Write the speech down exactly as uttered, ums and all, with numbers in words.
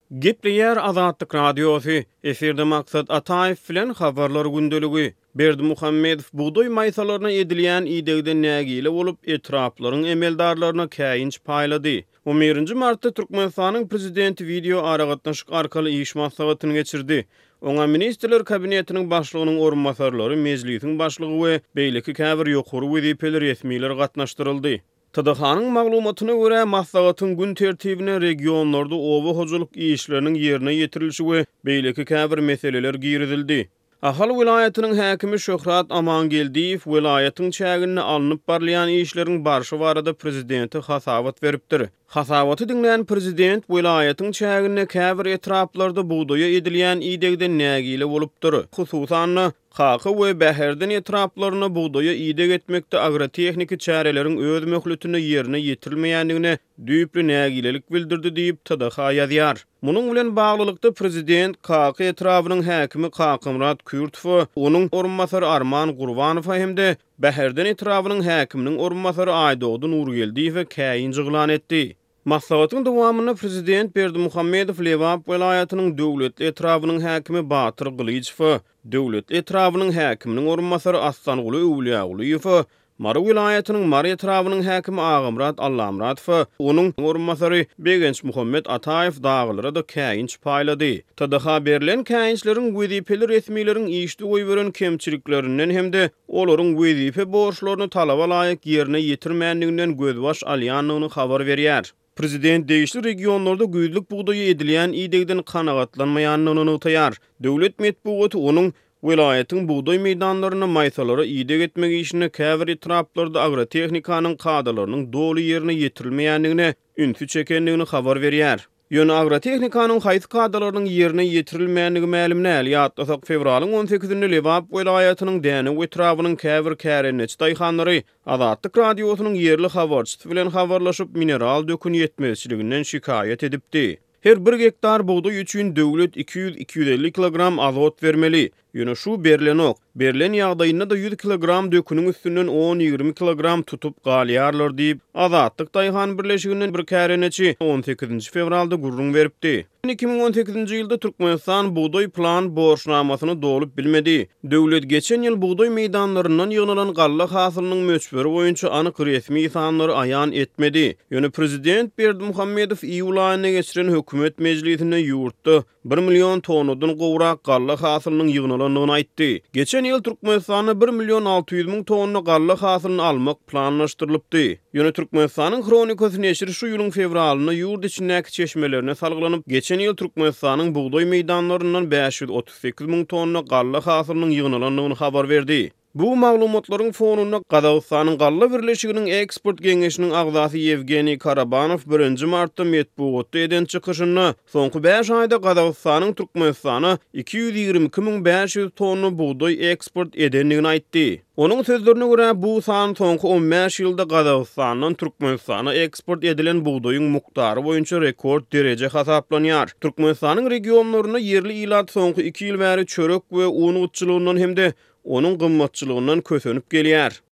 Gepleyer Azadlyk Radiosu. Eferde maksat Ataýew bilen habarlar gündeligi. Berdi Muhammedow buğdoy maýsalaryna edilýän idegden nägile bolup etraplaryň emeldarlaryna käýinç paýlady. on birinji martda Türkmenistanyň prezidenti video aragatnaşyk arkaly iş maslahatyny geçirdi. Oňa ministrler kabinetiniň başlygynyň orunmasarlary, mejlisiň başlygy we beýleki käbir ýokary wezipeler resmiler gatnaşdyryldy. T D H-nyň maglumatyna görä maslahatyň gün tertibine regionlarda owa hojuluk işleriniň ýerine ýetirilişi we beýleki käbir meseleler girizildi. Ahal vilayatynyň häkimi Şöhrat Amangeldiýew vilayatyň çägini alınıp barlayan işleriň barşy barada prezidenti hasawat beripdir. Hasawaty dinleýän prezident vilayatyň çägini käbir etraplarda buğdoya edilýän idegden nägile bolupdyr. Hususan Qaqa we Bäherden etraplaryna buğdoya ideg etmekde agrotexniki çäreleriň öz möhletini ýerine ýetirilmeýändigine düýpli nägilelik bildirdi diýip T D H ýazýar. Munyň bilen baglylykda prezident Qaqa etrabynyň häkimi Qaqymrat Kürtüw, onuň orunmasary Arman Gurbanow hemde Bäherden etrabynyň häkiminiň orunmasary Aýdowdy Nurgeldiýew käýin jyglan etdi. Maslahatyň dowamyny prezident Berdi Muhammedow Lewap welaýatynyň döwletli etrabynyň häkimi Batyr Gylyçow, döwletli etrabynyň häkiminiň orunmasary Aslanguly Owliýagulyýew, Mary welaýatynyň Mary etrabynyň häkimi Agymrat Allamratow, onuň orunmasary Begenç Muhammed Ataýew daglara da käýinç paýlady. T D H berilen käýinçleriň wezipeli resmiýetiň işdi goýberen kemçiliklerinden hemde olaryň wezipe borçlaryny talaba laýyk ýerine ýetirmänliginden gözbaş alýanlygyny habar berýär. Prezident değişli regionlarda güýdlük buğdoya edilýän idegden kanagatlanmaýanlygyny ýaýar. Döwlet medeniýeti onuň welaýatyň buğdoy meýdanlaryna maýsalary ideg etmek işine käbir etraplarda agrotexnikanyň kadalarynyň dolu ýerine ýetirilmeýändigine ünsü çekenligini habar berýär. Ýöne agrotexnikanyň haýsy kadalarynyň ýerine ýetirilmeýändigi ma'lum näl. Ýatlasak fevralyň on segizinde Lewap welaýatynyň däne etrabynyň käbir kärençi daýhanlary Azadlyk radiosynyň ýerli habarçysy bilen habarlaşyp mineral dökün ýetmezçiliginden şikaýet edipdi. Her bir hektar buğday üçin döwlet iki yüz iki yüz elli kilogram azot vermeli. Ýöne şu berlenok. Berlen ýagdaýynda da yüz kilogram dökünüň üstünden on ýigri kilogram tutup galýarlar diýip Azadlyk daýhan birleşiginden bir kärençi on sekizinji fevralda gurrun beripdi. iki bin on sekizinji ýylda Türkmenistan buğday plan borçnamasyny dolup bilmedi. Döwlet geçen ýyl buğday meýdanlaryndan ýygnalan galla hasylynyň möçberi boýunça anyk resmi sanlary aýan etmedi. Ýöne prezident Berdi Muhammedow iýul aýyna geçiren hökümet mejlisinde ýurtda bir million tonnadan gowrak galla hasylynyň ýygnalandygyny aýtdy. Geçen ýyl Türkmenistana bir million alty yüz ming tonna galla hasylyny almak planlaşdyrylypdy. Ýöne Türkmenistanyň kronikasy neşri şu ýylyň fevralyna ýurt içindäki çeşmelerine salgylanyp, geçen ýyl Türkmenistanyň buğdoy meýdanlaryndan beş yüz otuz sekiz ming tonna galla hasylynyň ýygnalandygyny habar berdi. Bu maglumatlaryň fonunda Gazagystanyň galla birleşiginiň eksport geňeşiniň agzasy Yevgeniy Karabanow birinji martda medeniýetde eden çykyşyny soňky beş aýda Gazagystanyň Türkmenistana iki yüz ýigri iki ming beş yüz tonna buğday eksport edenligini aýtdy. Onuň sözlerine görä bu san soňky on beş ýylda Gazagystanyň Türkmenistana eksport edilen buğdaýyň muktary boýunça rekord derece hasaplanýar. Türkmenistanyň regionlaryna yerli ilat soňky iki ýyl bäri çörek we un utçylygyndan hemde onuň gymmatçylygyndan kösenip gelýär.